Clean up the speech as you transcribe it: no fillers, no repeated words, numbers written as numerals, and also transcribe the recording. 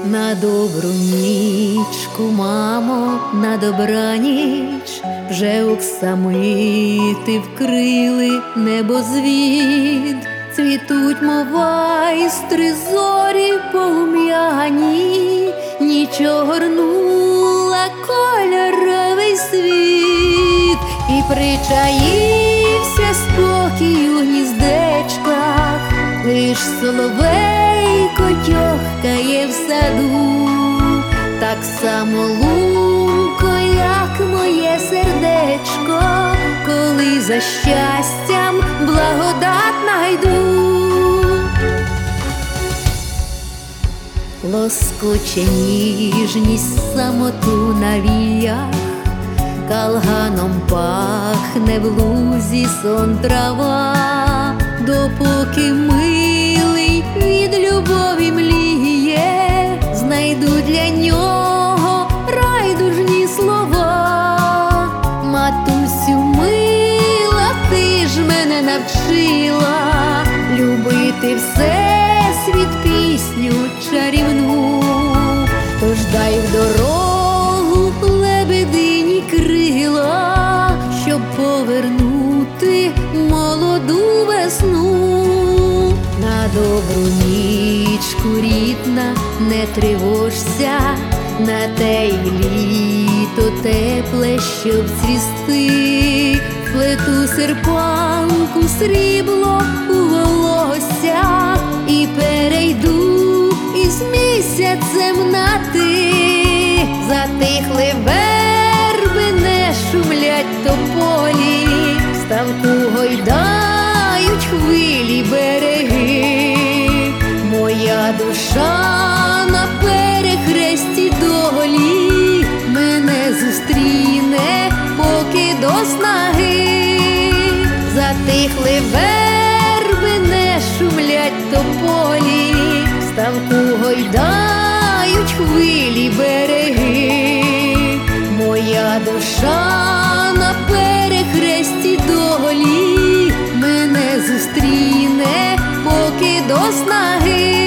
На добру нічку, мамо, на добраніч, вже оксамити вкрили небозвід. Цвітуть, мов айстри, зорі полум'яні, ніч огорнула кольоровий світ. І причаївся спокій у гніздечках, лиш соловейко тьохкає в саду. Так само лунко, як моє сердечко, коли за щастям благодать найду. Лоскоче ніжність самоту на віях, калганом пахне в лузі сон трава. Допоки милий від любові мліє, знайду для нього райдужні слова. Матусю мила, ти ж мене навчила любити всесвіт, пісню чарівну. Тож дай в дорогу лебедині крила, щоб повернути молоду весну. На добру нічку, рідна, не тривожся, на те й літо тепле, щоб цвісти. Плету серпанку срібло у волосся і перейду із місяцем на ти. Затихли верби, не шумлять тополі, в ставку гойдають хвилі береги. Моя душа на перехресті долі мене зустріне, поки до снаги. Затихли верби, не шумлять тополі, в ставку гойдають хвилі береги. Моя душа на перехресті долі мене зустріне, поки до снаги.